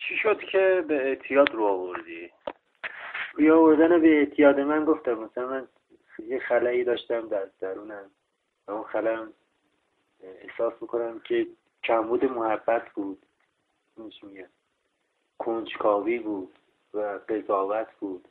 چی شد که به اعتیاد رو آوردی؟ روی آوردن به اعتیاد من گفتم مثلا من یه خلایی داشتم در درونم و اون خلام احساس میکنم که کمبود محبت بود، چی میگم، کنجکاوی بود و قضاوت بود.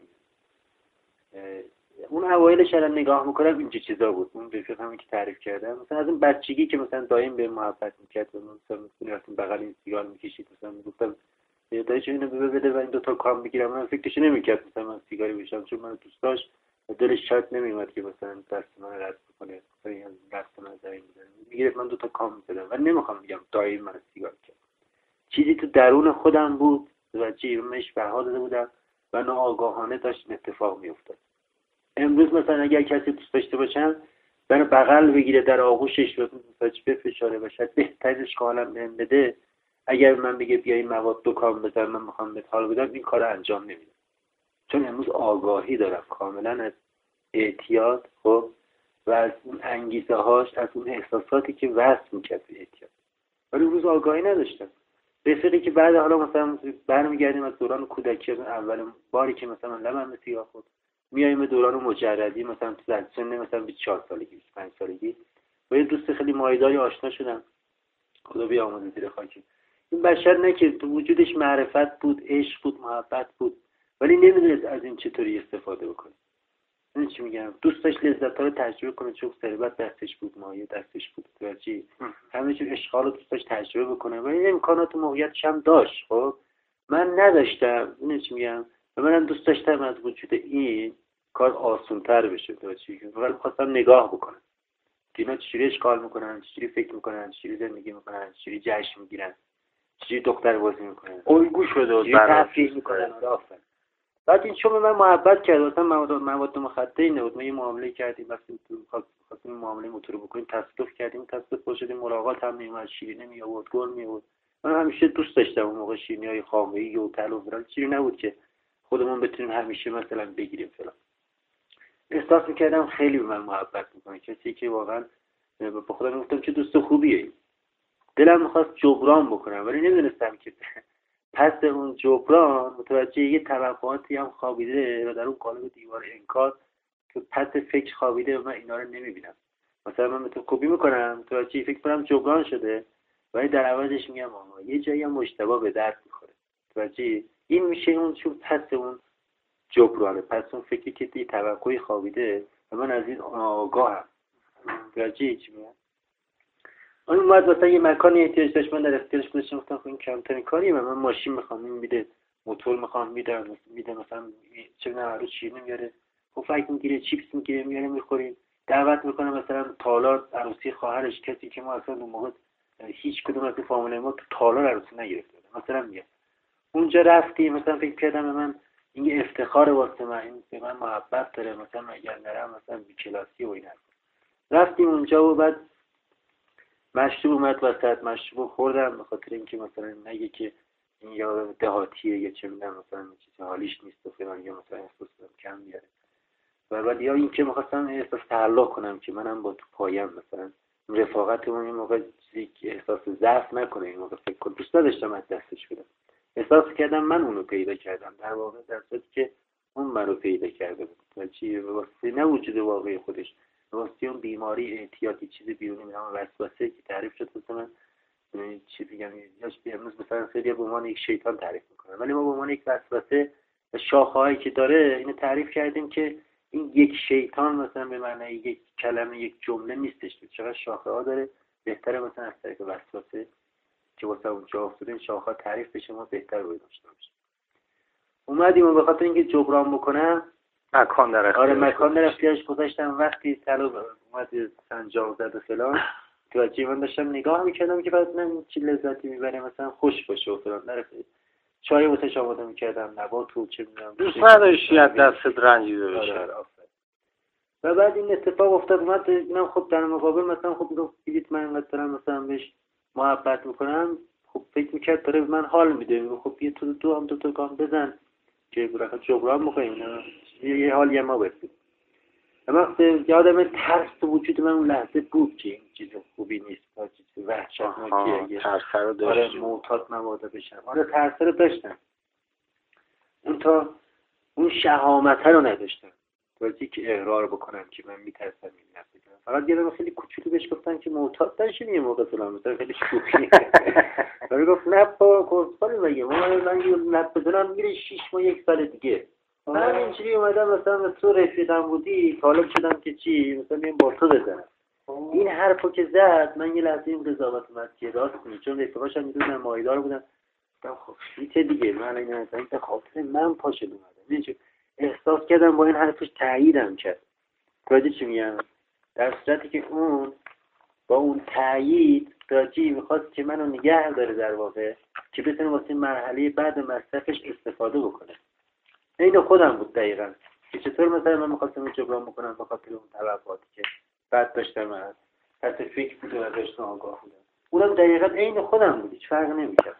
اون اوایلش الان نگاه میکنم اینجا چیزا بود، اون رفیق همین که تعریف کردم، مثلا از اون بچگی که مثلا دایم به محبت میکرد و مثلا میرفتیم بغل این سیگار میکشید، مثلا میگفتم دایش اینو بده و این دوتا کام بگیرم، من فکرش نمیکرد مثلا من سیگاری بکشم، چون من دوست داشت و دلش شاید نمیومد که مثلا دست من رد بکنه، مثلا این دست من زمین میزنه، میگرفت من دوتا کام میزدم و نمیخوام بگم دایم من سیگار کردم، چیزی تو درون خودم بود و چی منش بها داده بودم و ناآگاهانه داشت اتفاق میافتاد. امروز مثلا اگر کسی دوست داشته باشم برای بغل بگیره در آغوشش و بفشاره و شاید بهترش که حالم بهم بده، اگر من بگه بیا این مواد دو کام بزن من میخوام بهت حال بدم، این کار انجام نمیدم، چون امروز آگاهی دارم کاملا از اعتیاد، خب، و از اون انگیزه هاش، از اون احساساتی که وصل میکرد به اعتیاد، ولی امروز آگاهی نداشتم. رفیقی که بعد حالا مثلا برمیگردیم از دوران کودکی، اول باری که مثلا لبم به سیگار خورد، میایم به دوران مجردی، مثلا تو سن مثلا 24 سالگی 25 سالگی با یه دوست خیلی مایداری آشنا شدم، خدا بیامرزه زیر خاکی. این بشر نه که تو وجودش معرفت بود، عشق بود، محبت بود، ولی نمیدونست از این چطوری استفاده بکنه. این چی میگم، دوست داشت لذت‌ها رو تجربه کنه، چون ثروت دستش بود، مایه دستش بود، تو چی همه چیز اشغال رو دوست داشت تجربه بکنه، ولی امکانات و موقعیتش هم داشت. خب من نداشتم، این چی میگم، و منم دوست داشتم از وجود این کار آسان‌تر بشه، تو چی ولی خواستم نگاه بکنم اینا چجوری اشغال میکنن، چجوری فکر میکنن، چجوری زندگی میکنن، چجوری جشن میگیرن، چجوری دختر بازی میکنن، الگو شده بود تفریح میکنن. بعد این چون به من محبت کرد، مثلا مواد مخدر نبود، ما یه معامله کردیم، وقتی خواستیم معامله موتور بکنیم تصادف کردیم، تصادف شدیم، ملاقات هم نمیومد، شیرینی می آورد، گل می آورد. من همیشه دوست داشتم اون موقع شیرینی‌های خامه‌ای و تلو و چیزی نبود که خودمون بتونیم همیشه مثلا بگیریم فلان. احساس میکردم خیلی به من محبت میکنه، کسی که واقعا با خودم گفتم چه دوست خوبیه. دلم میخواست جبران بکنم ولی نمیدونستم که پس اون جبران متوجه یه توقعاتی هم خوابیده و در اون قالب دیوار انکار که پس فکر خوابیده و من اینا رو نمیبینم. مثلا من تو کپی میکنم متوجه فکر کنم جبران شده ولی در عوضش میگم آها یه جایی هم مشتبه به درد میخوره. متوجه این میشه اون چون پس اون جبرانه، پس اون فکری که دی توقعی خوابیده و من از این آگاهم. متوجه چی میگم؟ اون اومد مثلا یه مکانی احتیاج داشت، من در اختیارش گذاشتم، گفتم خب این کمترین کاریه، من ماشین میخوام، این میده، موتور میخوام میده مثلا چه میدونم هر روز شیرینی میاره، پفک میگیره، چیپس میگیره میاره میخوریم، دعوت میکنه مثلا تالار عروسی خواهرش، کسی که ما اصلا اون موقع هیچ کدوم از فامیل ما تو تالار عروسی نگرفته مثلا میاد اونجا رفتیم، مثلا فکر کردم به من این افتخار واسه من، این به من محبت داره، مثلا اگر نرم مثلا بی کلاسی و اینا. رفتیم اونجا و بعد مشروب اومد وسط، مشروب خوردم به خاطر اینکه مثلا نگه که این یا دهاتیه یا چه میدونم مثلا چیز حالیش نیست و فلان، یا مثلا احساس کم میاره و بعد یا اینکه می‌خواستم احساس تعلق کنم که منم با تو پایم، مثلا رفاقتمون این موقع چیزی که احساس ضعف نکنه، این موقع فکر کنم دوست نداشتم از دستش بدم، احساس کردم من اونو پیدا کردم، در واقع در صورتی که اون منو پیدا کرده بود و چی واسه نه وجود واقعی خودش، واسه اون بیماری اعتیادی چیز بیرونی میام وسوسه که تعریف شد واسه من چی بگم، یاش امروز مثلا خیلی به عنوان یک شیطان تعریف میکنن ولی ما به عنوان یک وسوسه شاخه‌هایی که داره اینو تعریف کردیم که این یک شیطان مثلا به معنی یک کلمه یک جمله نیستش، چقدر شاخه ها داره، بهتره مثلا از طریق وسوسه که واسه اون جا افتاده این شاخه ها تعریف بشه ما بهتر باید داشته باشیم. اومدیم و به خاطر اینکه جبران بکنم مکان در اختیارش مکان در اختیارش گذاشتم. وقتی طلب اومد سنجاق زد و فلان توجه من داشتم نگاه میکردم که بعد من چی لذتی میبره، مثلا خوش باشه و فلان، نرفت چای واسه آماده میکردم، نبات و چه میدونم، دوست نداشتی از دستت رنجیده بشه. و بعد این اتفاق افتاد، اومد اینم خب در مقابل مثلا خب میگفت دیدید من اینقدر دارم مثلا بهش محبت میکنم، خب فکر میکرد داره به من حال میده، خب یه تو هم دو تا گام بزن که برای جبران میکنیم یه حال یه ما برسید. وقتی یادم ترس تو وجود من اون لحظه بود که این چیز خوبی نیست، چیز وحشتناکیه. ترس رو آره داشتی. معتاد مبادا بشم. آره ترس رو داشتم. اون شهامت رو نداشتم. وقتی که اقرار بکنم که من میترسم این لحظه. فقط یادم خیلی کوچولو بهش گفتن که معتاد نشی یه موقع فلان مثلا خیلی شوخی. ولی گفت نه با کورسال مگه من یه لب بزنم میره 6 ماه 1 سال دیگه. من اینجوری اومدم مثلا تو رفیقم بودی طالب شدم که چی مثلا میام با تو بزنم. این حرفو که زد من یه لحظه این قضاوت اومد که راست میگه، چون رفیقاش هم میدونن مایدار بودن. خب فیت دیگه من اینا به خاطر من پاشل اومدم. احساس کردم با این حرفش تاییدم کرد. راجع چی میگم؟ در صورتی که اون با اون تایید راجی میخواست که منو نگه داره در واقع که بتونه واسه مرحله بعد مصرفش استفاده بکنه. این خودم بود دقیقاً که چطور مثلا من میخواستم جبران بکنم به خاطر اون توقعاتی که بعد داشتم از تحت فکر بود و داشتم آگاه بودم. اونم دقیقاً عین خودم بود، هیچ فرق نمیکرد.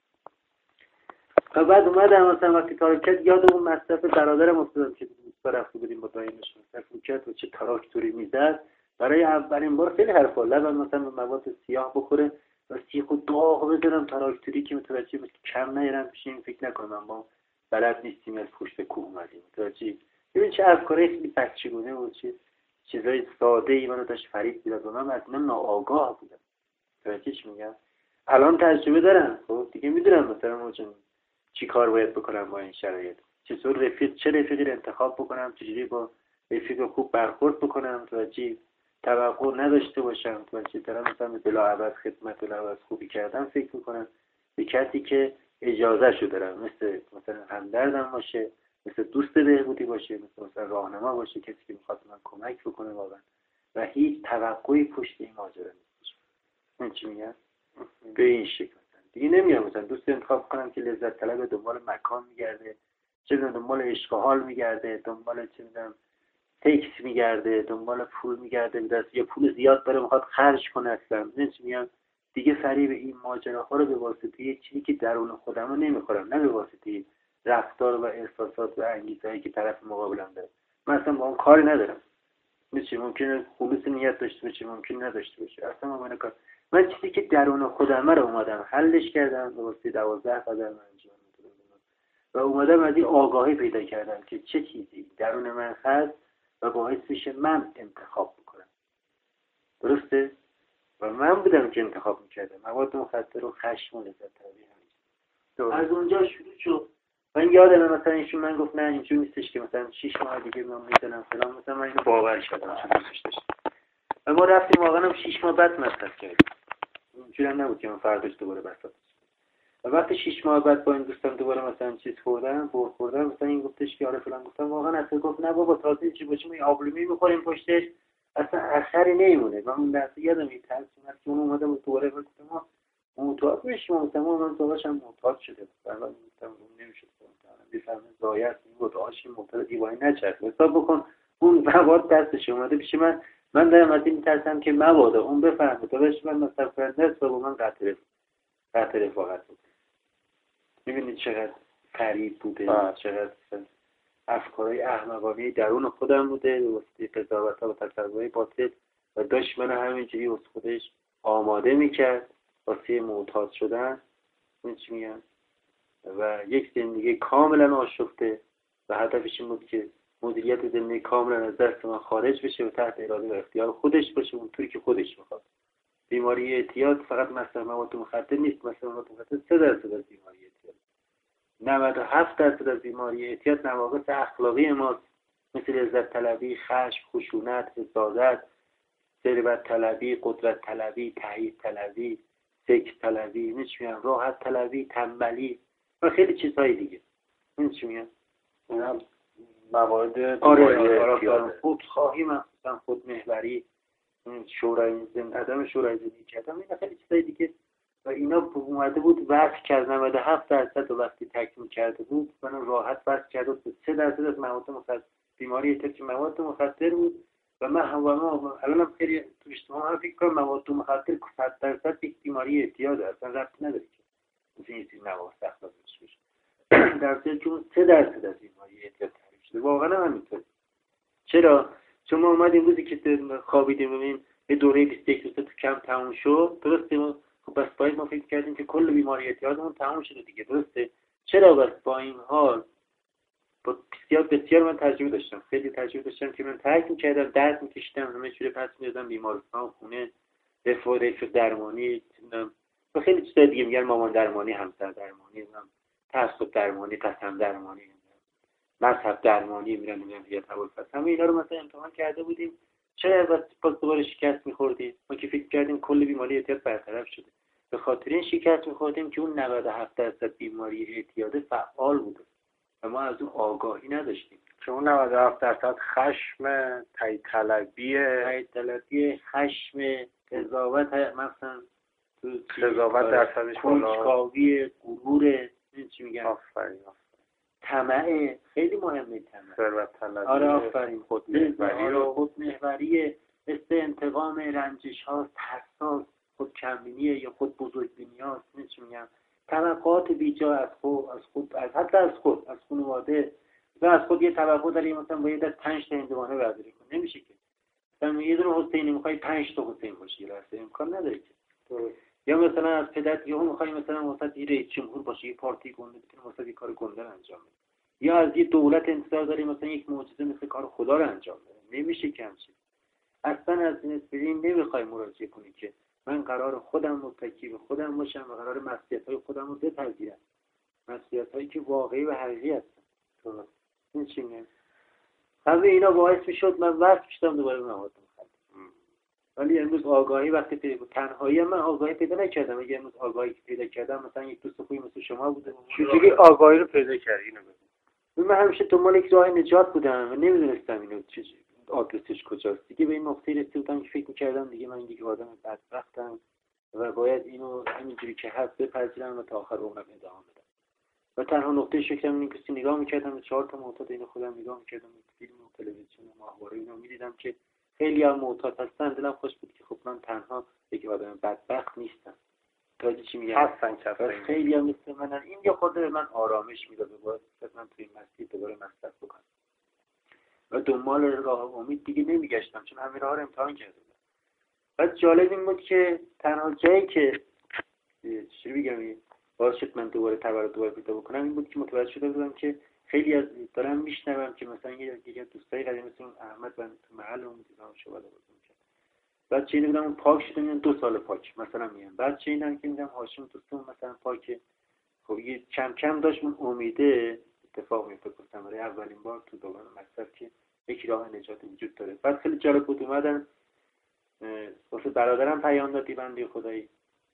و بعد اومدم مثلا وقتی تاراکت یاد اون مصرف برادرم افتادم که دوست رفته بودیم با دایمش مصرف میکرد و چه تراکتوری میزد. برای اولین بار خیلی حرفا لبن مثلا مواد سیاه بخوره و سیخ و داغ بزنم تراکتوری که متوجه بشه کم نیارم بشین فکر نکنم ما بلد نیستیم از پشت کوه اومدیم. متوجه ببین چه افکاری خیلی بچگونه و چه چیزای ساده ای منو داشت فریب میداد و من از اینا ناآگاه بودم. متوجه چی میگم؟ الان تجربه دارم خب دیگه میدونم مثلا چی کار باید بکنم با این شرایط، چطور چه رفیقی رو انتخاب بکنم، چجوری با رفیق خوب برخورد بکنم تا چی توقع نداشته باشم، تا چی دارم مثلا بلاعبد خدمت بلاعبد خوبی کردم فکر میکنم به کسی که اجازه شو دارم، مثلا همدردم باشه، مثل دوست بهبودی باشه، مثلا راهنما باشه، کسی که میخواد من کمک بکنه واقعا و هیچ توقعی پشت این ماجرا نیست. من چی میگم؟ به این شکل دیگه نمیام مثلا دوست انتخاب کنم که لذت طلب دنبال مکان میگرده، چه میدونم دنبال عشق و حال میگرده، دنبال چه میدونم تکس میگرده، دنبال پول میگرده، دست یا پول زیاد داره میخواد خرج کنه اصلا. میگم دیگه فریب این ماجراها رو به واسطه چیزی که درون خودم رو نمیخورم، نه به واسطه رفتار و احساسات و انگیزهایی که طرف مقابلم داره. من اصلا با اون کاری ندارم. ممکنه خلوص نیت داشته باشه، ممکنه نداشته باشه، اصلا من چیزی که درون خودم رو اومدم حلش کردم به واسطه 12 قدم انجام دادم و اومدم از این آگاهی پیدا کردم که چه چیزی درون من هست و باعث میشه من انتخاب بکنم. درسته؟ و من بودم که انتخاب میکردم مواد مخدر و خشم و لذت طلبی. از اونجا شروع شد. من یادم مثلا ایشون من گفت نه اینجوری نیستش که مثلا 6 ماه دیگه من میزنم فلان، مثلا من اینو باور کردم چون دوستش داشتم. و ما رفتیم واقعا 6 ماه بعد مصرف کردیم. اینجوری هم نبود که من فرداش دوباره بساط. و وقتی 6 ماه بعد با این دوستم دوباره مثلا چیز خوردم مثلا این گفتش که آره فلان، گفتم واقعا اصلا گفت نه بابا تازه چی باشه ما آبلیمو می‌خوریم پشتش اصلا اثری نمیمونه. من اون لحظه یادم این ترس اومد که اون اومده بود دوباره گفتم ما معتاد میشیم، مثلا من داداشم معتاد شده مثلا گفتم نمیشه بفهمه زایت این بود آشی معتاد دیوانه نچرخ حساب بکن اون مواد دستش اومده پیش من دارم از این میترسم که مبادا اون بفهمه داداش من مثلا فرنس با من قطع رفاقت بود. میبینید چقدر غریب بوده، چقدر افکارهای احمقانه درون خودم بوده به واسطه قضاوت‌ها و تصورهای باطل و داشت من همینجوری از خودش آماده میکرد واسه معتاد شدن. این چی میگم؟ و یک زندگی کاملا آشفته و هدفش این بود که مدیریت زندگی کاملا از دست من خارج بشه و تحت اراده و اختیار خودش باشه اونطوری که خودش میخواد. بیماری اعتیاد فقط مصرف مواد مخدر نیست، مصرف مواد مخدر 3% از بیماری اعتیاد. 97% از بیماری اعتیاد نواقص اخلاقی ماست، مثل لذت طلبی، خشم، خشونت، حسادت، ثروت طلبی، قدرت طلبی، تایید طلبی، سکس طلبی، میگم راحت طلبی، تنبلی و خیلی چیزهای دیگه. این چی میگم؟ اینا موارد آره خودخواهی، مثلا خودمحوری، عدم شورای زندگی کردن، این خیلی چیزای دیگه و اینا اومده بود وصل کرد 97% و وقتی تکمیل کرده بود من راحت وصل کرده بود 3% از مواد مخدر بیماری اعتیاد که مواد مخدر بود و من الانم خیلی تو اجتماع هم فکر کنم مواد مخدر 100% یک بیماری اعتیاد اصلا ربطی نداره که این چیزی نواقص اخلاقی بشه در صورتی که 3% از بیماری اعتیاد تعریف شده واقعا همینطوره. چرا؟ چون ما اومدیم روزی که خوابیدیم ببین یه دوره 21 روز تو کم تموم شد، درسته؟ ما خب بس باید ما فکر کردیم که کل بیماری اعتیادمون تموم شده دیگه، درسته؟ چرا بس با این حال با بسیار من تجربه داشتم، خیلی تجربه داشتم که من ترک می‌کردم، درد می‌کشیدم، همه چیز پس می‌دادم بیمارستان، خونه، رفاه درمانی و خیلی چیزای دیگه، میگن مامان درمانی، همسر درمانی، تعصب درمانی، قسم درمانی، مذهب درمانی، میرن یا توسط همه اینا رو مثلا امتحان کرده بودیم. چرا باز دوباره شکست می‌خوردیم؟ ما که فکر کردیم کل بیماری اعتیاد برطرف شده، به خاطر این شکست می‌خوردیم که اون 97% بیماری اعتیاد فعال بود و ما از اون آگاهی نداشتیم. که اون 97% خشم، تایید طلبی، خشم، قضاوت، مثلا قضاوت درصدش بالا، کنجکاوی، غرور، چی میگن؟ آفرین. طمع، خیلی مهمه طمع. ثروت طلبی. آره آفرین. خودمحوری، مثل انتقام، رنجش ها، ترس، خود کمبینیه یا خود بزرگبینی ها، چی میگن؟ توقعات بیجا از خود، حتی از خانواده. و از خود یه توقع داری مثلا باید از 5 تا هندوانه برداری کنی، نمیشه که. مثلا یه دونه حسینی میخوای 5 تا حسین باشی، راست امکان نداره که. یا مثلا از پدر یهو میخوای مثلا واسه یه رئیس جمهور باشی، یه پارتی گنده بتونی واسه یه کار گنده انجام بدی. یا از یه دولت انتظار داری مثلا یک معجزه مثل کار خدا رو انجام بده. نمیشه که همچین. اصلا از این نمیخوای مراجعه کنی که من قرار خودم متکی به خودم باشم و قرار مسئولیت‌های خودم رو بپذیرم. مسئولیت‌هایی که واقعی و حقیقی هستن. درست. این چی میگه؟ همه اینا باعث میشد من وقت کشیدم دوباره مواد مخدر. ولی امروز آگاهی وقتی پیدا کردم، تنهایی من آگاهی پیدا نکردم. اگه امروز آگاهی پیدا کردم مثلا یک دوست خوبی مثل شما بوده. چجوری آگاهی رو پیدا کردی اینو بگو؟ من همیشه دنبال یک راه نجات بودم و نمیدونستم اینو چجوری آدرسش کجاست. دیگه به این نقطه رسیدم که فکر می‌کردم دیگه من یک آدم بدبختم و باید اینو همینجوری که هست بپذیرم و تا آخر عمرم ادامه بدم. و تنها نقطه شکم این که نگاه می‌کردم به 4 تا معتاد اینو خودم نگاه می‌کردم، فیلم و تلویزیون و ماهواره اینو می‌دیدم که خیلی هم معتاد هستن. دلم خوش بود که خب من تنها یک آدم بدبخت نیستم. تا چی میگم؟ هستن خیلی هم مثل منن. این یه خود من آرامش میداد و باعث من توی مسیر دوباره مصرف بکنم. و دنبال راه امید دیگه نمیگشتم چون همین راه رو امتحان کرده بودم. بعد جالب این بود که تنها جایی که چی بگم باعث شد من دوباره پیدا بکنم این بود که متوجه شده بودم که خیلی از دارم میشنوم که مثلا یه دوستای قدیمی مثل احمد من تو محل اون دیدم شواله بودم که بعد چه بودم اون پاک شده میان 2 سال پاک مثلا میان. بعد چه دیدم که میگم هاشم دوستم مثلا پاک، خب یه کم کم داشت اون امیده اتفاق میفته. گفتم برای اولین بار تو دوران مصرف که یک راه نجات وجود داره. بعد خیلی جالب بود اومدن واسه برادرم پیام دادی بنده خدایی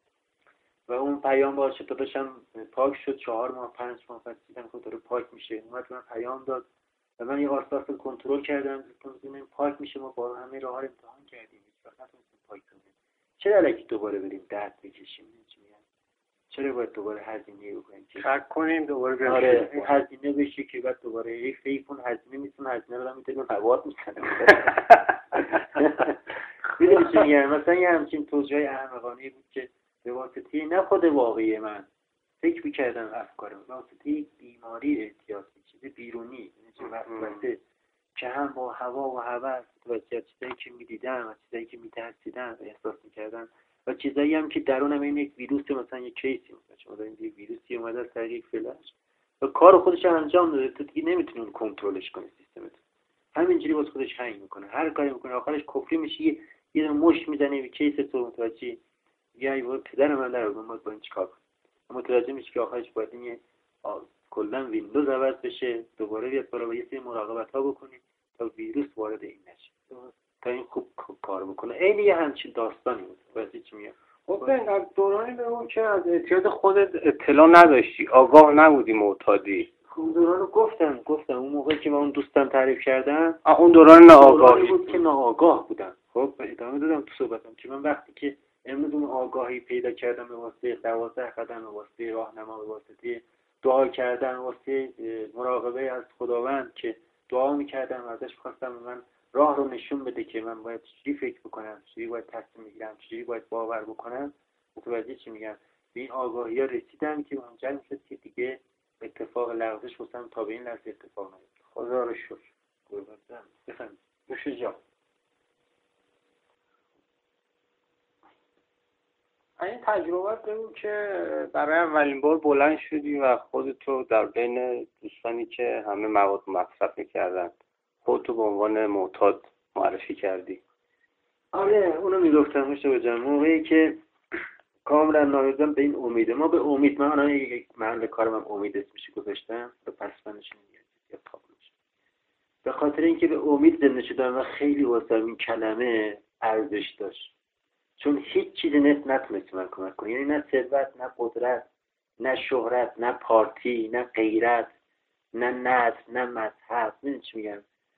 و اون پیام باعث شد داشتم پاک شد. 4 ماه 5 ماه بعد دیدم که داره پاک میشه. اومد من پیام داد و من یه آساس کنترل کردم که پاک میشه. ما با همه راه ها رو امتحان کردیم وقت نتونستیم پاک کنیم. چرا الکی دوباره بریم درد بکشیم؟ چرا باید دوباره هزینه بکنیم که شک کنیم دوباره بیاریم؟ آره هزینه بشه که بعد دوباره یک فیفون هزینه میتونه هزینه رو میتونه مواد میکنه. میدونی چی میگم؟ مثلا یه همچین توجیه احمقانه بود که به واسطه نه خود واقعی من فکر میکردم افکارم به واسطه یک بیماری اعتیاد، چیز بیرونی، چیز وسوسه که هم با هوا و هوس و چیزایی که میدیدم و چیزایی که میترسیدم احساس میکردم و چیزایی هم که درونم این یک ویروس مثلا یک کیسی مثلا شما دارین یک ویروسی اومده از طریق یک فلش و کار خودش انجام داده. تو دیگه نمیتونی اون کنترلش کنی سیستمت. همینجوری واسه خودش هنگ میکنه. هر کاری میکنه آخرش کفری میشی، یه مشت میزنه به کیس تو متوجه یا ای پدر من در اومد با این چیکار کنه. متوجه میشی که آخرش باید این کلا ویندوز عوض بشه، دوباره بیاد بالا و یه سری مراقبت‌ها بکنی تا ویروس وارد این نشه تا این خوب کار بکنه. عین یه همچین داستانی بود. واسه چی میگم؟ حسین از دورانی به اون که از اعتیاد خودت اطلاع نداشتی، آگاه نبودی، معتادی. اون دورانو گفتم اون موقعی که من اون دوستم تعریف کردم اون دوران ناآگاهی بود که ناآگاه بودم. خب ادامه دادم تو صحبتم که من وقتی که امروز اون آگاهی پیدا کردم به واسطه 12 قدم، به واسطه راهنما، به واسطه دعا کردن، به واسطه مراقبه از خداوند که دعا می‌کردم ازش خواستم من راه رو نشون بده که من باید چجوری فکر بکنم، چجوری باید تصمیم بگیرم، چجوری باید باور بکنم. متوجه چی میگم؟ به این آگاهی‌ها رسیدم که اونجا میشد که دیگه اتفاق لغزش واسم تا به این لحظه اتفاق نیفتاد. خدا رو شکر. قربان بفهم نوش جان. این تجربه بگو که برای اولین بار بلند شدی و خودتو در بین دوستانی که همه مواد مصرف میکردن خودتو به عنوان معتاد معرفی کردی. آره اونو میگفتم مشتبه جان، موقعی که کاملا نایزم به این امیده، ما به امید، من الان یک محل کارم هم امید اسمش گذاشتم به پسفندش یا تابلوش، به خاطر اینکه به امید زنده شدم و خیلی واسم این کلمه ارزش داشت، چون هیچ چیزی نتونست من کمک کنه، یعنی نه ثروت، نه قدرت، نه شهرت، نه پارتی، نه غیرت، نه نسل، نه مذهب، نه چی میگم،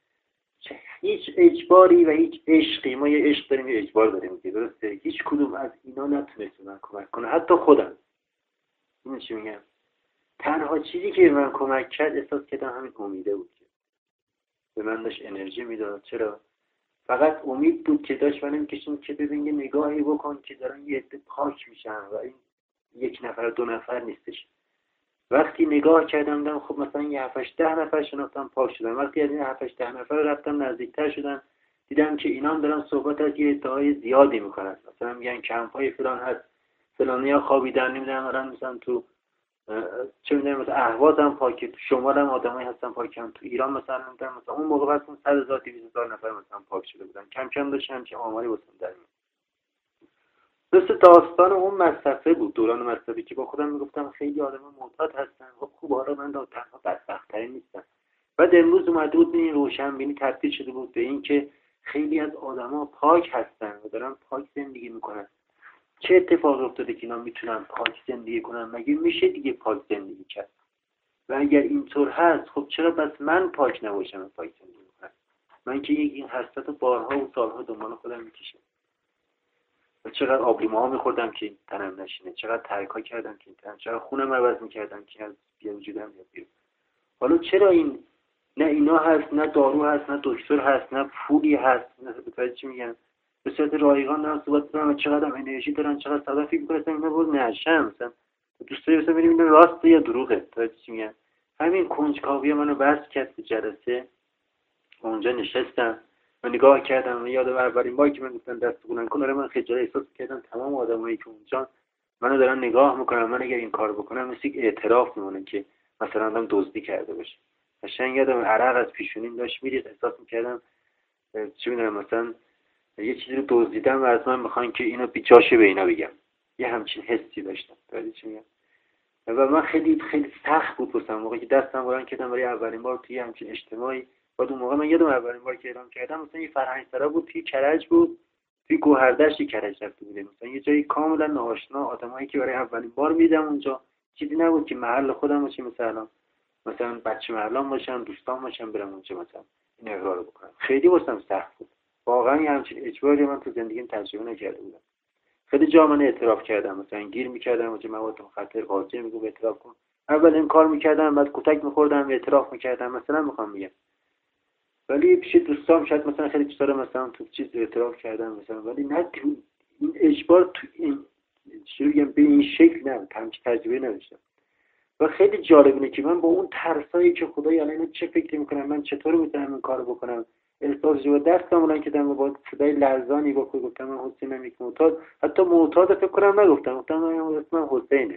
هیچ اجباری و هیچ عشقی، ما یه عشق داریم یه اجبار داریم که درسته، هیچ کدوم از اینا نتونست من کمک کنه، حتی خودم. این چی میگم، تنها چیزی که من کمک کرد احساس کردم همین امیده بود که به من داشت انرژی میداد. چرا؟ فقط امید بود که داشت منو میکشون که ببین یه نگاهی بکن که دارن یه عده پاک میشن و این یک نفر دو نفر نیستش. وقتی نگاه کردم دیدم خب مثلا یه 7-8-10 نفر شناختم پاک شدن. وقتی از این 7-8-10 نفر رفتم نزدیکتر شدم دیدم که اینا هم دارن صحبت از یه ادعای زیادی میکنن، مثلا میگن کمپای فلان هست، فلانیا خوابیدن، نمیدونم دارن مثلا تو چه میدونم مثلا اهواز هم پاکه، تو شمال هم آدمایی هستن پاکن، تو ایران مثلا نمیدونم مثلا اون موقع مثلا 100,000-200,000 نفر مثلا پاک شده بودن، کم کم داشتن که آماری واسم در میاد. مثل داستان اون مصرفه بود، دوران مصرفی که با خودم میگفتم خیلی آدم معتاد هستن، خب خوب حالا من تنها بدبخت‌ترین نیستم. بعد امروز اومده بود این روشنبینی تبدیل شده بود به این که خیلی از آدما پاک هستن و دارن پاک زندگی میکنن. چه اتفاقی افتاده که اینا میتونن پاک زندگی کنن؟ مگه میشه دیگه پاک زندگی کرد؟ و اگر اینطور هست خب چرا بس من پاک نباشم پاک زندگی کنم؟ من که این حسرت بارها و سالها دنبال خودم میکشم و چقدر آبلیمه ها میخوردم که این تنم نشینه، چقدر ترک ها کردم که این تنم، چقدر خونم عوض میکردم که از بیا وجودم یا بیرون. حالا چرا این نه اینا هست، نه دارو هست، نه دکتر هست، نه پولی هست، نه بتاید چی میگن به صورت رایگان دارن صحبت دارن، چقدر هم انرژی دارن، چقدر صدا فکر میکنن اینا بود نشم مثلا دوست داری مثلا ببینیم راست یا دروغه. بتاید چی میگن همین کنجکاوی منو بس کرد به جلسه. اونجا نشستم و نگاه کردم و یادم اولین باری که من گفتم دست بلند کن، من خجالت احساس کردم تمام آدمایی که اونجا منو دارن نگاه میکنن، من اگر این کارو بکنم مثل یک اعتراف میمونه که مثلا آدم دزدی کرده باشه. قشنگ یادم عرق از پیشونیم داشت میرید، احساس میکردم چی میدونم مثلا یه چیزی رو دزدیدم و از من میخوان که اینو بیچاشه به اینا بگم، یه همچین حسی داشتم. درسته چی میگم؟ و من خیلی خیلی سخت بود واسم موقعی که دستم بلند کردم برای اولین بار توی همچین اجتماعی. بعد اون موقع من یادم اولین بار که اعلام کردم مثلا یه فرهنگ سرا بود توی کرج بود، توی گوهردشت کرج رفته بودیم، مثلا یه جایی کاملا ناآشنا، آدمایی که برای اولین بار میدم اونجا، چیزی نبود که محل خودم باشه مثلا بچه محلام باشم، دوستان باشم، برم اونجا مثلا این اقرار رو بکنم. خیلی واسم سخت بود واقعا، یه همچین اجباری من تو زندگیم تجربه نکرده بودم. خیلی جا من اعتراف کردم، مثلا گیر میکردم اونجا مواد مخدر قاضی میگم اعتراف کن، اول این کار میکردم بعد کتک میخوردم اعتراف میکردم مثلا میخوام بگم. ولی پیش دوستام شاید مثلا خیلی چیزا رو مثلا تو چیز اعتراف کردم مثلا، ولی نه این اجبار تو این چجوری به این شکل نه، همچین تجربه نداشتم. و خیلی جالب اینه که من با اون ترسایی که خدای الان چه فکری میکنم، من چطور میتونم این کارو بکنم، احساس جو دستم بلند کردم با صدای لرزانی گفتم من حسینم یک معتاد، حتی معتاد فکر کنم نگفتم، گفتم من اسمم حسینه.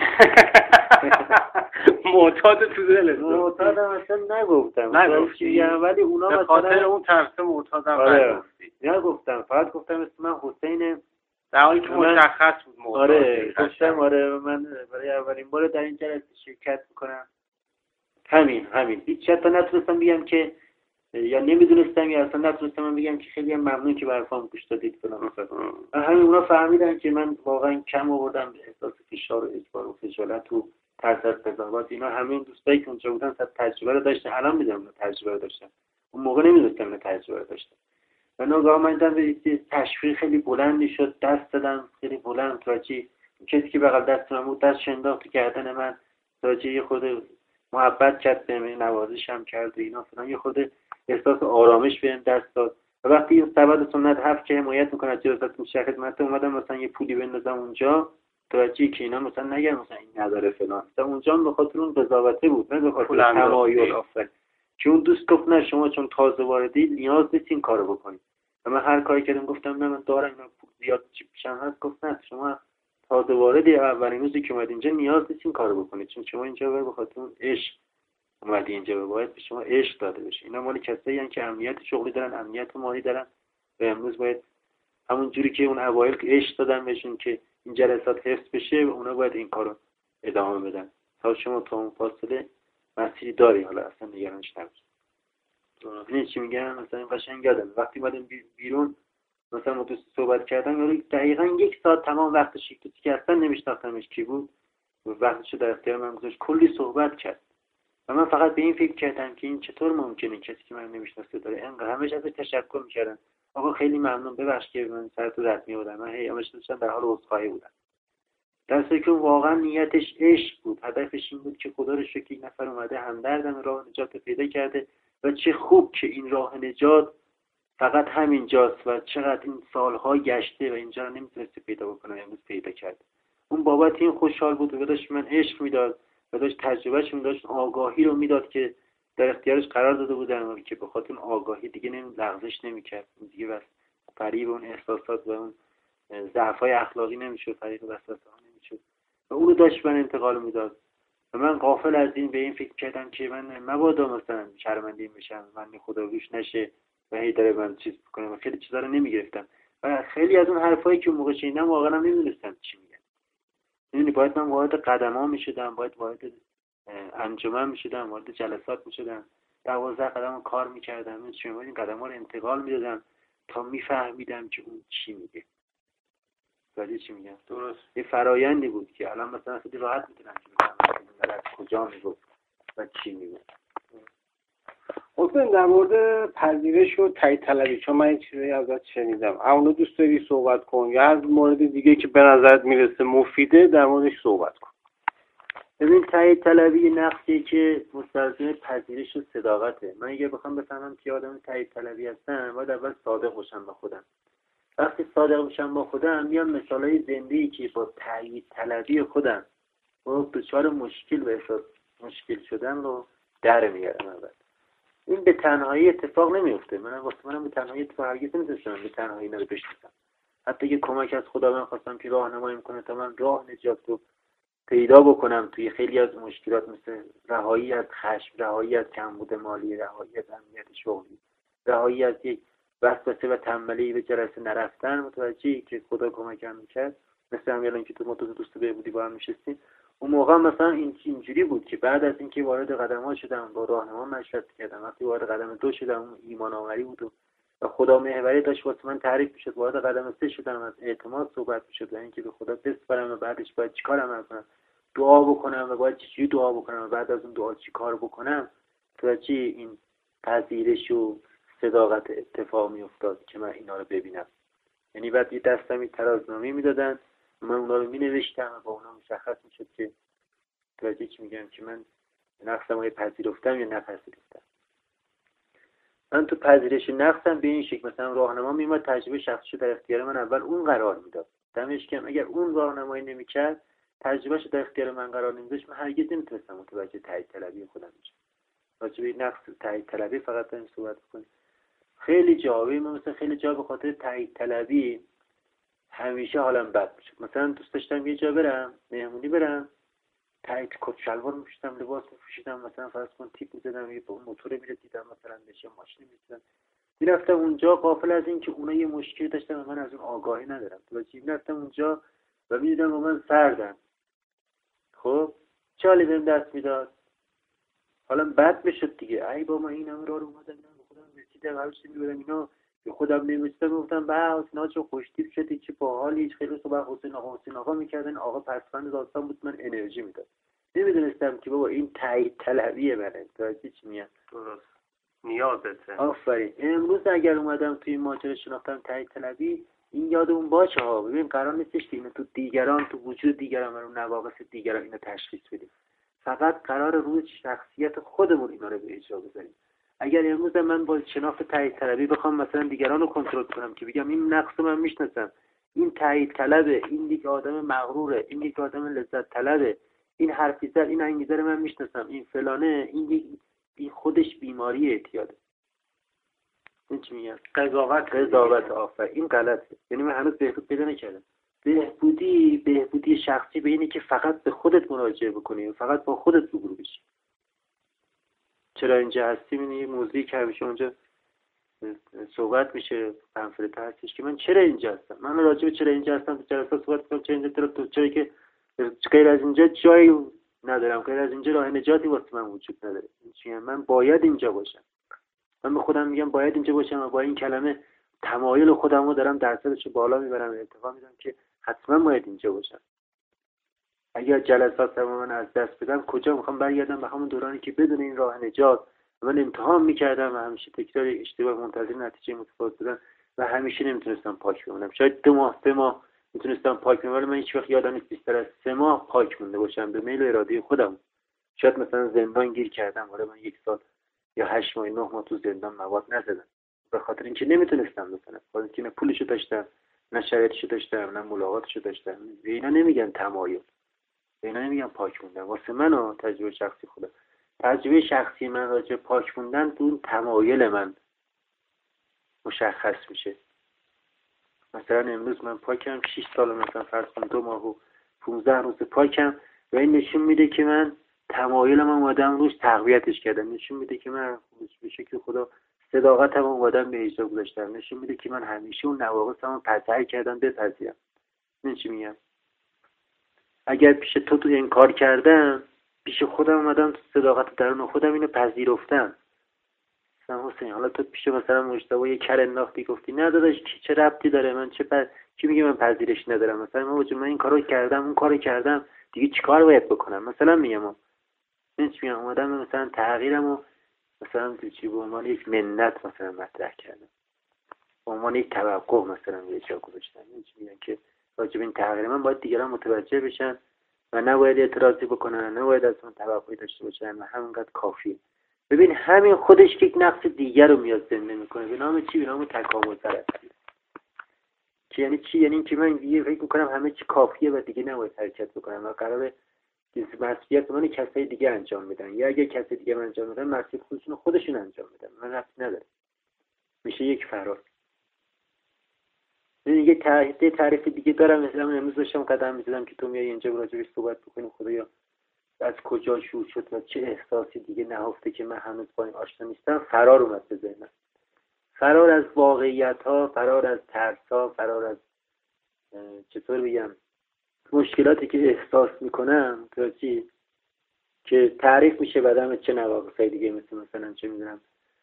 معتاد تو دلت؟ معتادم اصلا نگفتم ولی اونا به خاطر اون ترس معتادم نگفتم، فقط گفتم اسم من حسینه، در حالی که مشخص بود معتاد. آره گفتم آره من برای اولین بار در این جلسه شرکت میکنم. همین هیچ حتی نتونستم بگم که یا نمیدونستم یا اصلا نتونستم بگم که خیلی ممنون که برفام گوش دادید فلان مثلا. همین اونا فهمیدن که من واقعا کم آوردم به احساس فشار و اجبار و خجالت و ترس از قضاوت. اینا همین دوستایی که اونجا بودن تجربه رو داشتن، الان میدونم تجربه رو داشتن، اون موقع نمیدونستم نه تجربه رو داشتن. و ناگهان من دیدم به تشویق خیلی بلندی شد، دست دادم خیلی بلند توجی کسی که بغل دستم بود دستش انداخت تو گردن من، توجی یه خود محبت کرد بهم، نوازشم کرد و اینا فلان، یه خود احساس آرامش بهم دست داد. و وقتی این سبد سنت هفت که حمایت میکنه چه واسه میشه خدمت اومدم مثلا یه پولی بندازم اونجا توجی که اینا مثلا نگن مثلا این نداره فلان، مثلا اونجا به خاطر اون قضاوته بود، نه به خاطر تمایل آفر که اون دوست گفت نه شما چون تازه واردی نیاز نیست این کارو بکنید. و من هر کاری کردم گفتم نه من دارم، اینا پول زیاد چی پیشم هست، گفت نه شما تازه وارد اولین روزی که اومد اینجا نیاز نیست این کارو بکنید، چون شما اینجا باید به خاطر اون عشق اومدی اینجا، باید به شما عشق داده بشه. اینا مال کسایی هستن که امنیت شغلی دارن، امنیت مالی دارن و امروز باید همون جوری که اون اوایل عشق دادن بهشون که این جلسات حفظ بشه، اونا باید این کارو ادامه بدن. تا شما تا اون فاصله مسیری داری، حالا اصلا نگرانش نباش. این چی میگم؟ مثلا این قشنگ یادم وقتی اومدم بیرون، مثلا ما دوست صحبت کردم، یعنی دقیقاً 1 ساعت تمام وقتش که اصلا نمیشناختمش کی بود، وقتشو در اختیار من گذاشت، کلی صحبت کرد و من فقط به این فکر کردم که این چطور ممکنه کسی که من نمیشناسه داره اینقدر. همش ازش تشکر میکردن، آقا خیلی ممنون، ببخش که من سرتو رد می‌آوردم، من همش داشتم در حال عذرخواهی بودم. در حالی که واقعا نیتش عشق بود، هدفش این بود که خدا رو شکر یک نفر اومده همدردم راه نجات پیدا کرده و چه خوب که این راه نجات فقط همینجاست و چقدر این سالها گشته و اینجا رو نمیتونسته پیدا بکنه، امروز پیدا کرد. اون بابت این خوشحال بود و داشت من عشق میداد و داشت تجربهش داشت آگاهی رو میداد که در اختیارش قرار داده بودن که به خاطر آگاهی دیگه لغزش نمیکرد، دیگه بس فریب اون احساسات و اون ضعف‌های اخلاقی نمیشد، فریب وسوسه‌ها نمیشد و اون رو داشت من انتقال میداد و من غافل از این به این فکر کردم که من مبادا مثلا شرمنده بشم، من خدا روش نشه و هی داره من چیز بکنه و خیلی چیزا رو نمیگرفتم و خیلی از اون حرفایی که اون موقع شنیدم واقعا نمیدونستم چی میگن. یعنی باید من وارد قدم‌ها میشدم، باید وارد انجمن میشدم، وارد جلسات میشدم، 12 قدم کار میکردم، این قدم‌ها رو انتقال میدادم تا میفهمیدم که اون چی میگه. ولی چی میگم؟ درست. یه فرایندی بود که الان مثلا خیلی راحت میتونم که بفهمم از کجا میگفت و چی میگفت. حسین در مورد پذیرش و تایید طلبی، چون من این چیزی ازت شنیدم، اونو دوست داری صحبت کن یا از مورد دیگه که به نظرت میرسه مفیده در موردش صحبت کن؟ ببین، تایید طلبی نقصی که مستلزم پذیرش و صداقته. من اگه بخوام بفهمم که آدم تایید طلبی هستم، باید اول صادق باشم با خودم. وقتی صادق باشم با خودم، میام مثالای زنده‌ای که با تایید طلبی خودم با دچار مشکل و احساس مشکل شدن رو در میارم. اول این به تنهایی اتفاق نمیفته. منم به تنهایی اتفاق هرگز نمیتونستم به تنهایی اینا رو بشناسم. حتی که کمک از خدا من خواستم که راهنمایی کنه تا من راه نجات رو پیدا بکنم توی خیلی از مشکلات، مثل رهایی از خشم، رهایی از کمبود مالی، رهایی از امنیت شغلی، رهایی از یک وسوسه و تنبلی به جلسه نرفتن، متوجهی که خدا کمکم میکرد. مثل همین الان که تو دوست بهبودی با هم نشستیم، اون موقع مثلا اینجوری بود که بعد از اینکه وارد قدم‌ها شدم، با راهنما مشورت کردم، وقتی وارد قدم 2 شدم، اون ایمان آوری بود و خدا محوری داشت واسه من تعریف میشد، وارد قدم 3 شدم، از اعتماد صحبت میشد و اینکه به خدا بسپارم و بعدش باید چیکار عمل کنم، دعا بکنم و باید چجوری دعا بکنم و بعد از اون دعا چیکار بکنم، تو چی این پذیرش و صداقت اتفاق میافتاد که من اینا رو ببینم. یعنی بعد یه دستم ترازنامه میدادن، من اونا رو مینوشتم و با اونا مشخص میشد که توجه چی میگم که من نقصم رو پذیرفتم یا نپذیرفتم. من تو پذیرش نقصم به این شکل، مثلا راهنما میومد تجربه شخصیشو در اختیار من اول اون قرار میداد، دمش گرم. اگر اون راهنمایی نمیکرد، تجربهشو در اختیار من قرار نمیداشت، من هرگز نمیتونستم متوجه تایید طلبی خودم بشم. راجع به نقص تایید طلبی فقط داریم صحبت کنیم. خیلی جاوی من مثلا خیلی جا به خاطر تایید طلبی همیشه حالم بد میشه. مثلا دوست داشتم یه جا برم، مهمونی برم، تایید کت شلوار می‌پوشیدم، لباس می‌پوشیدم، مثلا فرض کن تیپ می‌زدم، یه موتور می‌رسیدم مثلا بشه ماشین می‌رسیدم، میرفتم اونجا غافل از این که اونا یه مشکلی داشتن و من از اون آگاهی ندارم. تو میرفتم اونجا و می‌دیدم با من سردن. خب چالی بهم دست میداد، حالا بد میشد دیگه. ای بابا این همه راه اومدم، من خودم رسیدم، هر چیزی می‌برم اینا به خودم نمی‌رسیدم، گفتم با حسنا چه خوشتیپ شدی، چه باحالی، خیلی صبح حسین آقا می‌کردن، آقا پسفند داستان بود، من انرژی میداد. نمیدونستم که بابا این تایید طلبیه منه. تو چی میگم؟ درست، نیازته. آفرین. امروز اگر اومدم توی این ماجرا شناختم تایید طلبی، این یادمون باشه ها. ببین قرار نیستش که اینو تو دیگران، تو وجود دیگران و نواقص دیگران اینو تشخیص بدیم. فقط قرار روی شخصیت خودمون اینا رو به اجرا بذاریم. اگر امروز من با شناخت تایید طلبی بخوام مثلا دیگران رو کنترل کنم که بگم این نقص من میشناسم، این تایید طلبه، این یک آدم مغروره، این یک آدم لذت طلبه، این حرفی زد، این انگیزه رو من میشناسم، این فلانه، این خودش بیماری اعتیاده. این چی میگن؟ قضاوت. آفر. این غلطه. یعنی من هنوز بهبود پیدا نکردم. بهبودی شخصی به اینه که فقط به خودت مراجعه بکنی، فقط با خودت روبرو بشی. چرا اینجا هستی؟ می‌بینی موزیک همیشه اونجا صحبت میشه، پنفلت هستش که من چرا اینجا هستم، من راجع به چرا اینجا هستم تو جلسات صحبت کنم، چرا اینجا چرا که غیر از اینجا جایی ندارم، غیر از اینجا راه نجاتی واسه من وجود نداره. من باید اینجا باشم. من به خودم میگم باید اینجا باشم و با این کلمه تمایل خودم رو دارم درصدش بالا میبرم، ارتفاع میدم که حتما باید اینجا باشم. اگر جلسات من از دست بدم کجا میخوام برگردم؟ به همون دورانی که بدون این راه نجات من امتحان میکردم و همیشه تکرار اشتباه منتظر نتیجه متفاوت بودن و همیشه نمیتونستم پاک بمونم. شاید 2 ماه 3 ماه میتونستم پاک بمونم، ولی من هیچ وقت یادم نیست بیشتر از 3 ماه پاک مونده باشم به میل و اراده خودم. شاید مثلا زندان گیر کردم، حالا من 1 سال یا 8 ماه 9 ماه تو زندان مواد نزدم به خاطر اینکه نمیتونستم بزنم، به خاطر اینکه نه پولشو داشتم، نه شرایطشو داشتم، نه ملاقاتشو داشتم. اینا نمیگن تمایل، اینا نمیگم پاک موندن. واسه من و تجربه شخصی خودم، تجربه شخصی من راجع پاک موندن تو اون تمایل من مشخص میشه. مثلا امروز من پاکم، 6 سال مثلا فرض کن 2 ماه و 15 روز پاکم و این نشون میده که من تمایلم اومدم روش تقویتش کردم، نشون میده که من به شکل خدا صداقتم اومدم به اجرا گذاشتم، نشون میده که من همیشه اون نواقصمو سعی کردم بپذیرم. این چی میگم؟ اگر پیش تو انکار کردم، پیش خودم اومدم تو صداقت درون خودم اینو پذیرفتم. مثلا حسین حالا تو پیش مثلا مجتبی یه کر انداختی گفتی نه داداش چه ربطی داره، من کی میگه من پذیرش ندارم؟ مثلا من این کارو کردم اون کارو کردم دیگه چیکار باید بکنم؟ مثلا میگم اومدم مثلا تغییرمو مثلا به عنوان یک منت مثلا مطرح کردم، به عنوان یک توقع مثلا یه جا گذاشتم. میگن که راجب این تغییر من باید دیگران متوجه بشن و نباید اعتراضی بکنن، نباید از من توقعی داشته باشن و همینقدر کافیه. ببین همین خودش یک نقص دیگر رو میاد زنده میکنه به نام چی؟ به نام تکامل پرستی. که یعنی چی؟ یعنی که من دیگه فکر میکنم همه چی کافیه و دیگه نباید حرکت بکنم و قراره مسئولیت من کسای دیگه انجام میدن، یا اگه کسی دیگه انجام میدن مسئولیت خودشون انجام میدن، من ربطی نداره. میشه یک فرار. یه تعریف دیگه دارم. مثلا من امروز داشتم قدم می‌زدم که تو میای اینجا راجعش صحبت بکنیم، خدایا از کجا شروع شد و چه احساسی دیگه نهفته که من هنوز با این آشنا نیستم. فرار اومد به ذهنم، فرار از واقعیت‌ها، فرار از ترس‌ها، فرار از چطور بگم مشکلاتی که احساس میکنم که تعریف میشه بعدم چه نواقصای دیگه مثلا چه میدونم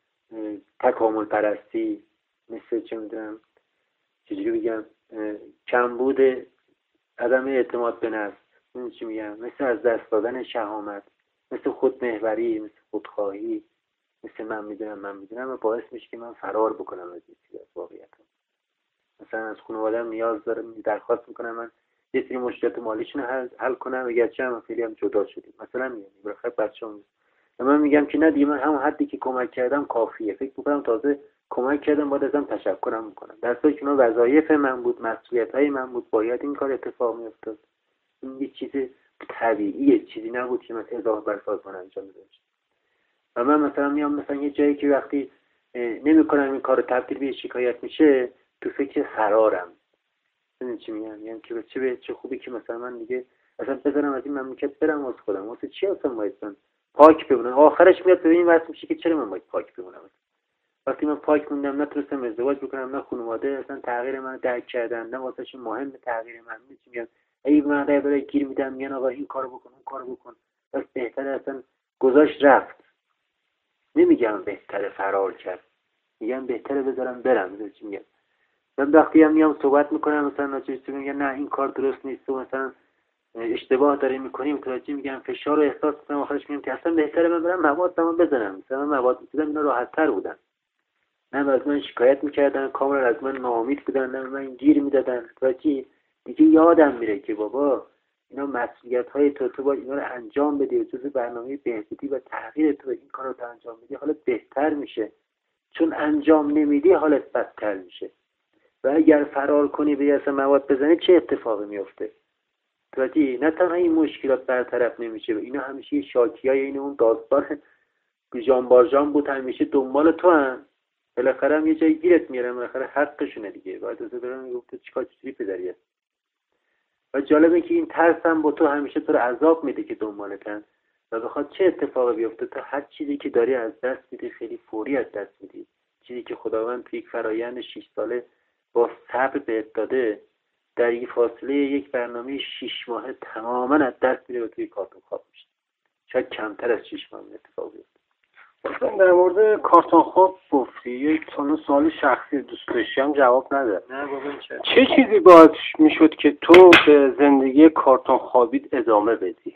تکامل پرستی، مثل چه میدونم چجوری بگم کمبود عدم اعتماد به نفس، این چی میگم، مثل از دست دادن شهامت، مثل خودمحوری، مثل خودخواهی، مثل من میدونم و باعث میشه که من فرار بکنم از این چیز، از واقعیتم. مثلا از خانواده‌ام نیاز دارم، درخواست میکنم من یه سری مشکلات مالیشون حل کنم، اگرچه هم خیلی هم جدا شدیم مثلا میگم برای بچه‌ام و من میگم که نه دیگه من همون حدی که کمک کردم کافیه، فکر میکنم تازه کمک کردم باید ازم تشکرم میکنم، در صورتی که اون وظایف من بود، مسئولیت‌های من بود، باید این کار اتفاق میافتاد. این یه چیز طبیعیه، چیزی نبود که من اضافه بر سازمان انجام بدم. و من مثلا میام مثلا یه جایی که وقتی نمی‌کنم این کارو تبدیل به شکایت میشه، تو فکر فرارم. این چی میگم؟ یعنی که چه خوبی که مثلا من دیگه اصلا بذارم از این مملکت برم واسه خودم، واسه چی اصلا باید من پاک بمونم؟ آخرش میاد به این واسه میشه که چرا من باید پاک بمونم؟ وقتی من پاک موندم، نتونستم ازدواج بکنم، نه خانواده اصلا تغییر من درک کردن، نه واسهشون مهم تغییر من. میگم ای من برای گیر میدم، میگن آقا این کارو بکن اون کارو بکن، بس بهتره اصلا گذاشت رفت. نمیگم بهتره فرار کرد، میگم بهتره بذارم برم. چی میگم؟ من وقتی هم میام صحبت میکنم مثلا راجعش میگن نه این کار درست نیست و مثلا اشتباه داره میکنیم، متوجه میگم فشار رو احساس میکنم، آخرش میگم که اصلا بهتره من برم موادمو بزنم. مثلا من مواد میزدم اینا راحت‌تر بودن، نه از من شکایت میکردن، کاملا از من ناامید بودن، نه من گیر میدادن. متوجه دیگه یادم میره که بابا اینا مسئولیت‌های تو باید اینا رو انجام بدی، جزء برنامه بهبودی و تغییر تو این کارو تو انجام بدی حالت بهتر میشه، چون انجام نمیدی حالت بدتر میشه. و اگر فرار کنی به اصلا مواد بزنی چه اتفاقی میفته؟ متوجه؟ نه تنها این مشکلات برطرف نمیشه و اینا همیشه شاکیای این اون داستان بیجان بارجان بود، همیشه دنبال تو هم بالاخره هم یه جایی گیرت میارن، بالاخره حقشونه دیگه. باید از برام میگفت چیکار چجوری پدری است. و جالبه که این ترس هم با تو همیشه تو رو عذاب میده که دنبالتن و بخواد چه اتفاقی بیفته، تو هر چیزی که داری از دست میدی، خیلی فوری از دست میدی. چیزی که خداوند توی یک فرایند 6 ساله با صبر بهت داده، در یک فاصله یک برنامه 6 ماهه تماما از دست میده و توی کارتون خواب میشه. شاید کمتر از 6 ماه اتفاق بیفته. مثلا در مورد کارتون خواب گفتی، یک سوال شخصی دوست داشتم جواب نده. نه بابا چه چیزی باعث میشد که تو به زندگی کارتون خوابیت ادامه بدی؟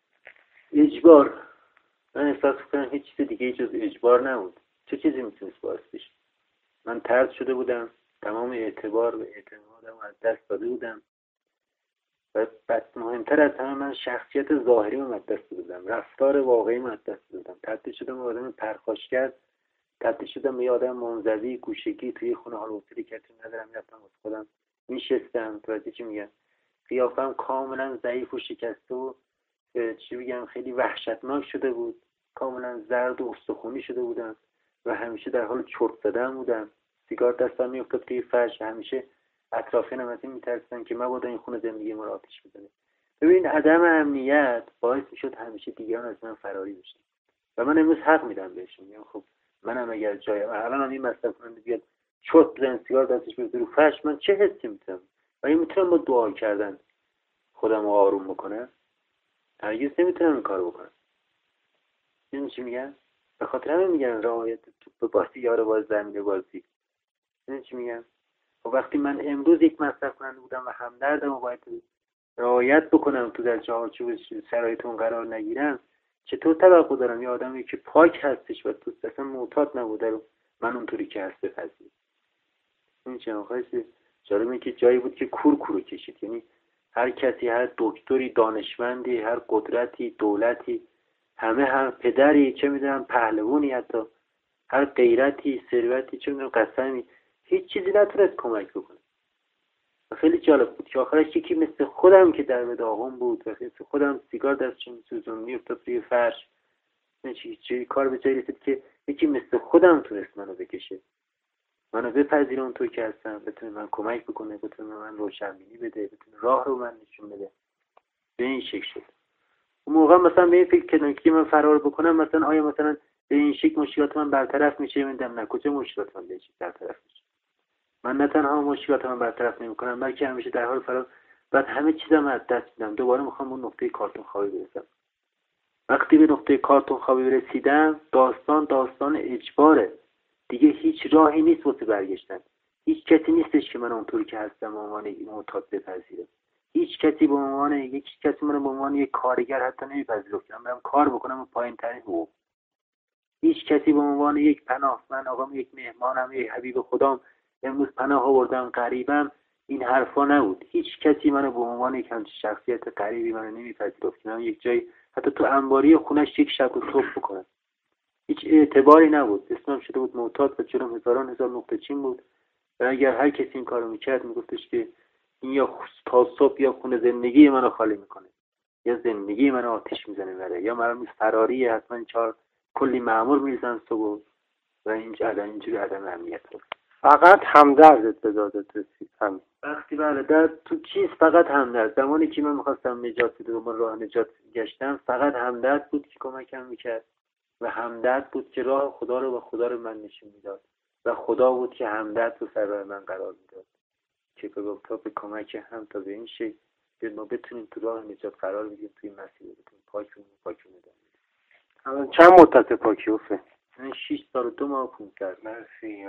اجبار. من احساس میکنم هیچ چیز دیگه جز اجبار نبود. چه چیزی میتونست باعث بشه؟ من طرد شده بودم، تمام اعتبار و اعتمادم از دست داده بودم و مهمتر از همه من شخصیت ظاهری رو از دست دادم، رفتار واقعی رو از دست دادم. تبدیل شدم به آدم پرخاشگر، تبدیل شدم به آدم منزوی گوشگی توی خونه حال و حوصله کسی ندارم، رفتم واسه خودم میشستم. توجه چی میگم؟ قیافم کاملا ضعیف و شکسته و چی بگم خیلی وحشتناک شده بود، کاملا زرد و استخونی شده بودم و همیشه در حال چرت زدن بودم. سیگار دستم میافتاد توی فرش، همیشه اطرافیانم از این میترسیدن که مبادا این خونه زندگی ما رو آتیش بزنه. ببین عدم امنیت باعث میشد همیشه دیگران از من فراری بشن و من امروز حق میدم بهشون. میگم خب منم اگر جایم الان این مصرف کننده بیاد چرت بزنه، سیگار دستش بزنه رو فرش، من چه حسی میتونم؟ و این میتونم با دعا کردن خودم رو آروم بکنم؟ هرگز نمیتونم این کارو بکنم. این چی میگن؟ به خاطر همین میگن رعایت توپ بازی یار باز زمین بازی. این چی میگن؟ و وقتی من امروز یک مصرف کننده بودم و همدردم و باید رعایت بکنم تو در چارچوب شرایطون قرار نگیرم، چطور توقع دارم یه آدمی که پاک هستش و تو اصلا معتاد نبوده رو من اونطوری که هست بپذیرم؟ این چه آخرش جالبه که جایی بود که کور کشید. یعنی هر کسی، هر دکتری، دانشمندی، هر قدرتی، دولتی، همه هر پدری، چه میدونم پهلوانی، حتی هر غیرتی، ثروتی، چه میدونم قسمی، هیچ چیزی نتونست کمک بکنه. و خیلی جالب بود که آخرش یکی مثل خودم که در داغون بود و مثل خودم سیگار دستش می‌سوزون میافتاد روی فرش، چه کار به جایی رسید که یکی مثل خودم تونست منو بکشه، منو بپذیره اونطور که هستم، بتونه من کمک بکنه، بتونه من روشنبینی بده، بتونه راه رو من نشون بده. به این شکل شد. اون موقع مثلا به این فکر کردم که من فرار بکنم، مثلا آیا مثلا به این شکل مشکلات من برطرف میشه؟ میدم نه، کجا مشکلات من به این شکل برطرف میشه؟ من نه تنها مشکلات من برطرف نمیکنم، بلکه همیشه در حال فرار، بعد همه چیزم از دست میدم. دوباره میخوام اون نقطه کارتون خوابی برسم. وقتی به نقطه کارتون خوابی رسیدم، داستان اجباره. دیگه هیچ راهی نیست واسه برگشتن. هیچ کسی نیستش که من اونطوری که هستم به عنوان معتاد بپذیره. هیچ کسی به عنوان من به عنوان یک کارگر حتی نمیپذیره که من برم کار بکنم و پایین‌ترین حقوق. هیچ کسی به عنوان یک پناهمند، آقام یک مهمانم، یک حبیب خدام، امروز پناه آوردم، غریبم، این حرفا نبود. هیچ کسی منو به عنوان یک همچین شخصیت غریبی منو نمیپذیرفت که من یک جای حتی تو انباری خونش یک شب رو صبح بکنم. هیچ اعتباری نبود. اسمم شده بود معتاد و جلوم هزار نقطه چین بود و اگر هر کسی این کارو میکرد میگفتش که این یا تا صبح یا خونه زندگی منو خالی میکنه یا زندگی منو آتیش میزنه بره، یا من فراریه، حتما کلی مأمور میزنن صبح و اینجوری عدم امنیت هست. فقط همدردت به دادت رسید همین. وقتی بله در تو چیز فقط همدرد. زمانی که من میخواستم نجات بدم، راه نجات گشتم، فقط همدرد بود که کمکم میکرد و همدرد بود که راه خدا رو من نشون میداد و خدا بود که همدرد رو سر راه من قرار میداد که تا به کمک هم تا به این شکل ما بتونیم تو راه نجات قرار بگیریم، توی مسیر بتونیم پاک الان چند مدت پاکی حسین؟ من 6 سال و 2 ماه 500. مرسی.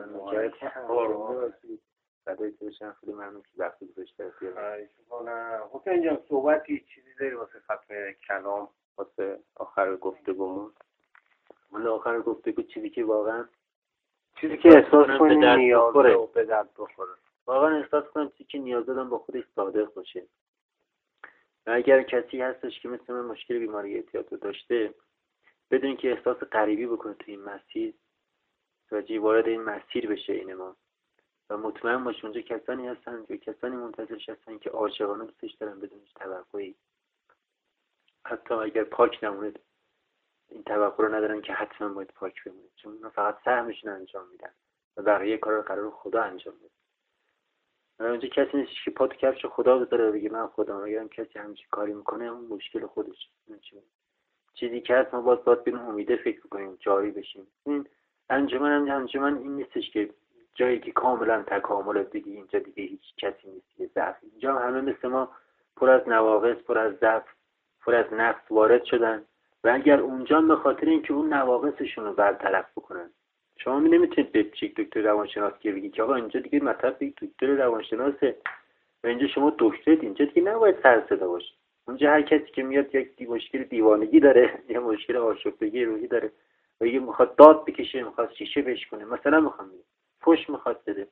فدای تو بشم، خیلی ممنون که وقت گذاشتی. حسین جان صحبتی چیزی داری واسه ختم کلام، واسه آخر گفتگومون؟ ولی آخر گفتگو چیزی که واقعا احساس کنی نیاز رو به درد بخوره. واقعا احساس کنم چیزی که نیاز دارم با خودش صادق باشه. و اگر کسی هستش که مثل من مشکل بیماری اعتیاد رو داشته، بدون که احساس غریبی بکنه تو این مسیر و وارد این مسیر بشه این ما، و مطمئن باشه اونجا کسانی هستن که کسانی منتظرش هستن که عاشقانه دوستش دارن بدون هیچ توقعی، حتی اگر پاک نمونه این توقع رو ندارن که حتما باید پاک بمونه، چون اونا فقط سهمشون انجام میدن و بقیه کارا رو قرار خدا انجام بده. اونجا کسی نیست که پا تو کفش خدا بذاره بگه من خودم. اگرم کسی همچین کاری میکنه اون مشکل خودش. چیزی که هست ما باید بین امیده فکر کنیم، جاری بشیم. این انجمن این نیستش که جایی که کاملا تکامل دیگه اینجا دیگه هیچ کسی نیست که ضعف. اینجا همه مثل ما پر از نواقص، پر از ضعف، پر از نقص وارد شدن و اگر اونجا به خاطر اینکه اون نواقصشون رو برطرف بکنن. شما نمیتونید به دکتر روانشناس که بگید که آقا اینجا دیگه مطلب یک دکتر روانشناسه و اینجا شما دکترید، اینجا دیگه نباید سر صدا باشه. اونجا هر کسی که میاد یک مشکل دیوانگی داره یا مشکل آشفتگی روحی داره و یه میخواد داد بکشه، میخواد شیشه بشکنه، مثلا میخوام فحش میخواد بده،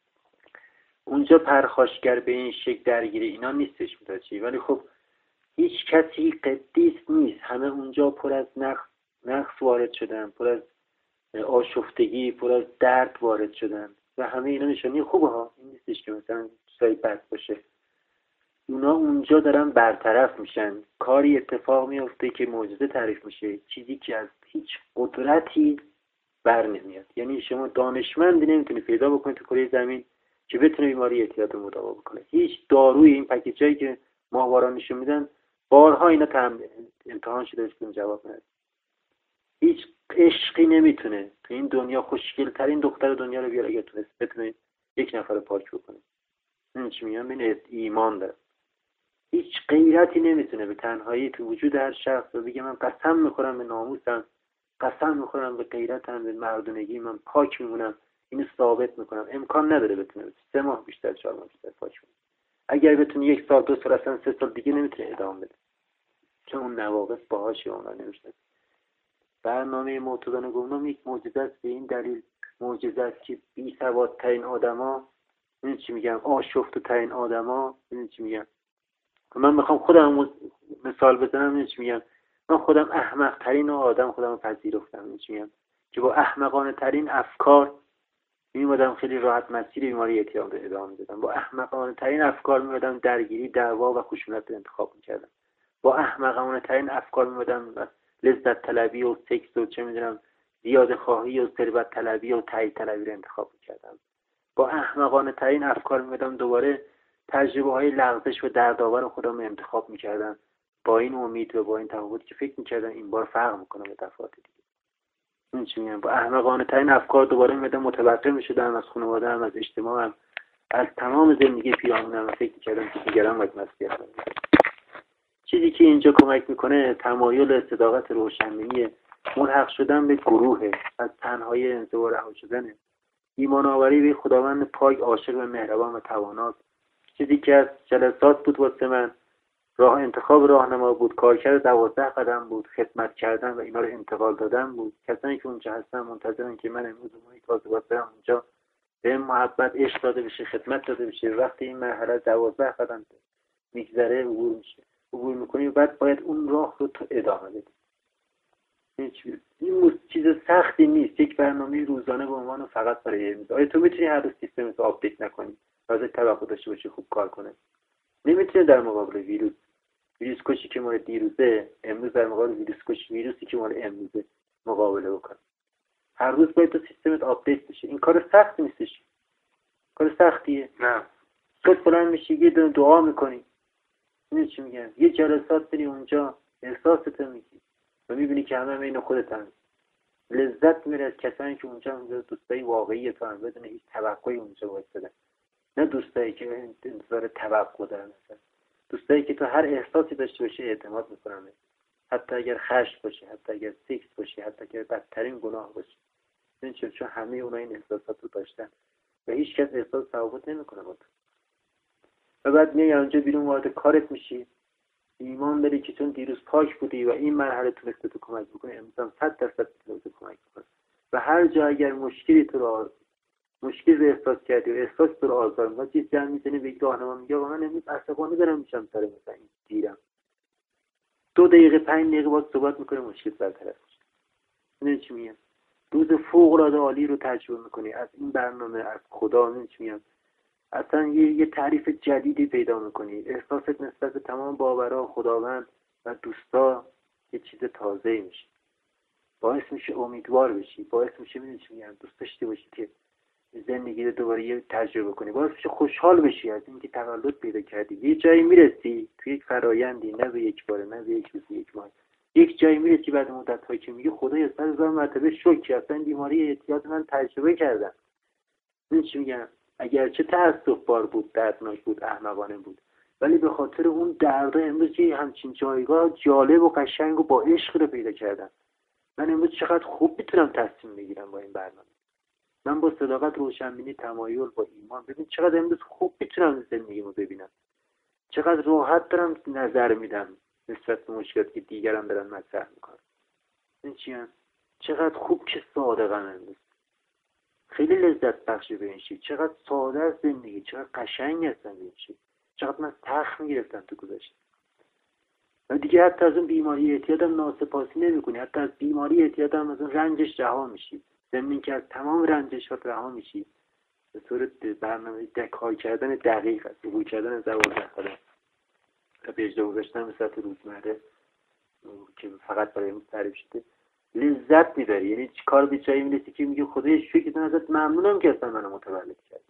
اونجا پرخاشگر به این شکل درگیره اینا نیستش میتاچی. ولی خب هیچ کسی قدیس نیست، همه اونجا پر از نقص وارد شدن، پر از آشفتگی، پر از درد وارد شدن و همه اینا نشانی خوبه ها. این نیستش که مثلا چیزای بد باشه. اونا اونجا دارن برطرف میشن، کاری اتفاق میفته که معجزه تعریف میشه، چیزی که از هیچ قدرتی بر نمیاد. یعنی شما دانشمندی نمیتونی پیدا بکنید تو کره زمین که بتونه بیماری اعتیاد رو مداوا بکنه. هیچ داروی این پکیجایی که ماهواران نشون میدن بارها اینا امتحان شده که جواب نده. هیچ عشقی نمیتونه تو این دنیا خوشگل ترین دختر دنیا رو بیاره اگه تونست بتونه یک نفر رو پاک بکنه. این چی میگم؟ این ایمان داره. هیچ غیرتی نمیتونه به تنهایی تو وجود هر شخص رو بگه من قسم میخورم به ناموسم، قسم میخورم به غیرتم، به مردونگی، من پاک میمونم، اینو ثابت میکنم. امکان نداره بتونه 3 ماه بیشتر، 4 ماه بیشتر پاک بمونه. اگر بتونه 1 سال، 2 سال، اصلا 3 سال دیگه نمیتونه ادامه بده، چون اون نواقص باهاش اونا نمیشه. برنامه معتادان گمنام یک معجزه است. به این دلیل معجزه است که بی سوادترین آدما، این چی میگم، آشفته ترین آدما، این چی میگم، من میخوام خودم مثال بزنم، این چی میگم، من خودم احمق ترین آدم خودم رو پذیرفتم، این چی میگم، که با احمقانه ترین افکار میمادم خیلی راحت مسیر بیماری اعتیاد رو ادامه میدادم. با احمقانه ترین افکار میمادم درگیری، دعوا و خشونت رو انتخاب میکردم. با احمقانه ترین افکار میمادم لذت طلبی و سکس و چه میدونم زیاده خواهی و ثروت طلبی و تایید طلبی رو انتخاب میکردم. با احمقانه ترین افکار میمادم دوباره تجربه های لغزش و دردآور خودم رو انتخاب میکردم، با این امید و با این تفاوت که فکر میکردم این بار فرق میکنه به دفعات دیگه. این چی میگم؟ با احمقانه ترین افکار دوباره میمادم متوقع میشدم از خانواده‌ام، از اجتماعم، از تمام زندگی پیرامونم و فکر میکردم که دیگران باید مسئولیت بکنن. چیزی که اینجا کمک میکنه تمایل صداقت روشنبینی، ملحق شدن به گروه، از تنهایی انزوا رها شدن، ایمان آوری به خداوند پاک، عاشق و مهربان و تواناست. چیزی که از جلسات بود واسه من، راه انتخاب راهنما بود، کارکرد 12 قدم بود، خدمت کردن و اینا رو انتقال دادن بود. کسانی که اونجا هستن منتظرن که من امروز اونایی تازه باید برم اونجا، به محبت عشق داده بشه، خدمت داده بشه. وقتی این مرحله 12 قدم میگذره عبور میکنی و بعد باید اون راه رو تو ادامه بدی. این چیز سختی نیست. یک برنامه روزانه به عنوان فقط برای امروز. آیا تو میتونی هر روز سیستم تو آپدیت نکنی؟ لازم توقع داشته باشی خوب کار کنه. نمیتونی در مقابل ویروس کشی که مال دیروزه امروز در مقابل ویروسی که مال امروزه مقابله بکن. هر روز باید تو سیستمت آپدیت بشه. این کار سخت نیستش. کار سختیه؟ نه. صبح بلند میشی یه دعا میکنی. این چی میگن؟ یه جلسات بری اونجا احساست میگی و میبینی که همه اینو خودت هم لذت میره از کسانی که اونجا دوستای واقعی تو هم بدون هیچ توقعی اونجا باید بدن، نه دوستایی که انتظار توقع دارن، دوستایی که تو هر احساسی داشته باشی اعتماد میکنن، حتی اگر خشم باشه، حتی اگر سکس باشه، حتی اگر بدترین گناه باشه. این چون همه اونا این احساسات رو داشتن و هیچ کس احساس تفاوت نمیکنه با تو. و بعد میای اونجا بیرون وارد کارت میشی، ایمان داری که چون دیروز پاک بودی و این مرحله تونسته تو کمک بکنه، امروز هم 100% تونسته کمک بکنه. و هر جا اگر مشکل رو احساس کردی و احساس تو رو آزار می‌کنه، چیز جمع می‌زنی به یک راهنما میگه من امروز عصبانی دارم میشم سر مثلا این دیرم. 2 دقیقه 5 دقیقه باید صحبت می‌کنه مشکل برطرف میشه. این چی میگم؟ روز فوق‌العاده عالی رو تجربه می‌کنی از این برنامه، از خدا. این چی میگم؟ اصلا یه تعریف جدیدی پیدا میکنی. احساست نسبت به تمام باورها، خداوند و دوستا یه چیز تازه‌ای میشه. باعث میشه امیدوار بشی، باعث میشه چی میگم دوست داشته باشی که زندگی رو دوباره یه تجربه کنی، باعث میشه خوشحال بشی از اینکه تولد پیدا کردی. یه جایی میرسی توی یک فرایندی، نه به یک باره، نه به یک روز، یک ماه، یک جایی میرسی بعد مدت هایی که میگه خدایا 100,000 مرتبه شکر، اصلا بیماری اعتیاد من تجربه کردم. این چی میگم؟ اگرچه تأسف بار بود، دردناک بود، احمقانه بود، ولی به خاطر اون دردا امروز یه همچین جایگاه جالب و قشنگ و با عشق رو پیدا کردم. من امروز چقدر خوب میتونم تصمیم بگیرم با این برنامه. من با صداقت، روشنبینی، تمایل، با ایمان، ببین چقدر امروز خوب میتونم زندگیمو ببینم، چقدر راحت دارم نظر میدم نسبت به مشکلاتی که دیگران دارن مطرح میکنن. این چی هم؟ چقدر خوب که صادقم امروز. خیلی لذت بخشه به این شکل. چقدر ساده از زندگی، چقدر قشنگ هستم به این شکل. چقدر من تخت میگرفتم تو گذشته. و دیگه حتی از اون بیماری اعتیادم ناسپاسی نمی‌کنی، حتی از بیماری اعتیادم از اون رنجش رها میشی. ضمن که از تمام رنجشات رها میشی. به صورت برنامه کار کردن دقیق است، روی کردن ضوابط داخله و به اجرا گذاشتن به صورت روزمره که فقط برای اون تعریف شده لذت میبری. یعنی کار به جایی میرسی که میگه خدای شکر که ازت ممنونم که اصلا منو متولد کردی.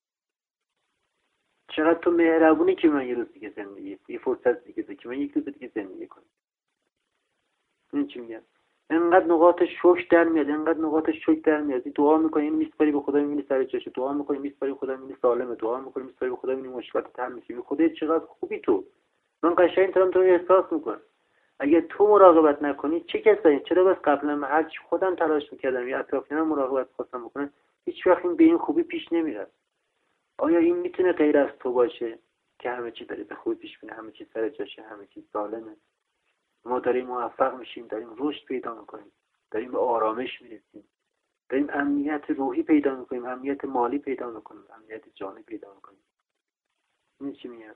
چقدر تو مهربونی که من یه روز دیگه زندگی، یه فرصت دیگه که من یک روز دیگه زندگی کنم. این چی میگم؟ انقدر نقاط شوک در میاد، انقدر نقاط شوک در میاد. دعا میکنی میسپاری به خدا، میبینی سر جاشه. دعا میکنی میسپاری به خدا، میبینی سالمه. دعا میکنی میسپاری به خدا، میبینی مشکلات حل میشه. خدای چقدر خوبی تو. من قشنگ دارم تو رو احساس میکنم. اگه تو مراقبت نکنی چه کسایی؟ چرا بس قبلا من هرچی خودم تلاش میکردم یا اطرافیانم مراقبت خواستم بکنن، هیچ وقت این به این خوبی پیش نمیرفت. آیا این میتونه غیر از تو باشه که همه چی داره به خوبی پیش میره، همه چی سر جاشه، همه چی سالمه؟ ما داریم موفق میشیم، داریم رشد پیدا میکنیم، داریم به آرامش میرسیم، داریم امنیت روحی پیدا میکنیم، امنیت مالی پیدا میکنیم، امنیت جانی پیدا میکنیم. این چی میگم؟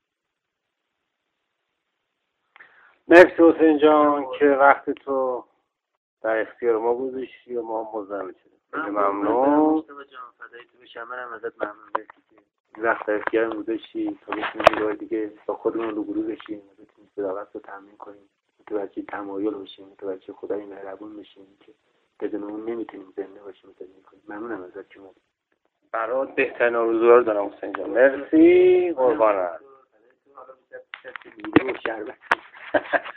مرسی حسین جان که وقت تو در اختیار ما گذاشتی و ما مزاحم شدیم. خیلی ممنون. مصطفی جان فدای تو بشم. منم ازت ممنون مرسی که این وقت در اختیارم گذاشتی تا بتونیم یه دیگه با خودمون روبرو بشیم و بتونیم صداقت رو تامین کنیم، متوجه تمایل بشیم، متوجه خدای مهربون بشیم که بدون اون نمیتونیم زنده باشیم، زندگی کنیم. ممنونم ازت که اومدی. برات بهترین آرزوها رو دارم حسین جان. مرسی قربانت.